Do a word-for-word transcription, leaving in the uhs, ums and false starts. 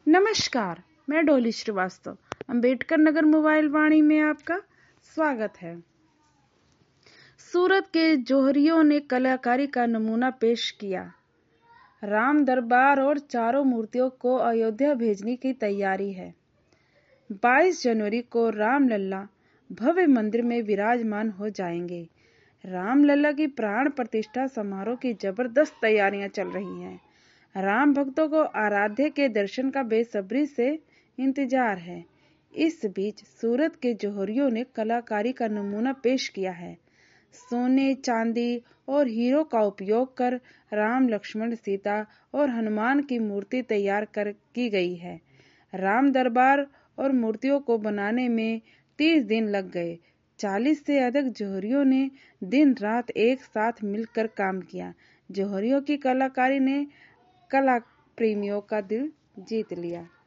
नमस्कार, मैं डोली श्रीवास्तव। अंबेडकर नगर मोबाइल वाणी में आपका स्वागत है। सूरत के जोहरियों ने कलाकारी का नमूना पेश किया। राम दरबार और चारों मूर्तियों को अयोध्या भेजने की तैयारी है। बाईस जनवरी को रामलला भव्य मंदिर में विराजमान हो जाएंगे। रामलला की प्राण प्रतिष्ठा समारोह की जबरदस्त तैयारियां चल रही हैं। राम भक्तों को आराध्य के दर्शन का बेसब्री से इंतजार है। इस बीच सूरत के जोहरियों ने कलाकारी का नमूना पेश किया है। सोने, चांदी और हीरो का उपयोग कर राम, लक्ष्मण, सीता और हनुमान की मूर्ति तैयार कर की गई है। राम दरबार और मूर्तियों को बनाने में तीस दिन लग गए। चालीस से अधिक जोहरियों ने दिन रात एक साथ मिलकर काम किया। जोहरियों की कलाकारी ने कला प्रेमियों का दिल जीत लिया।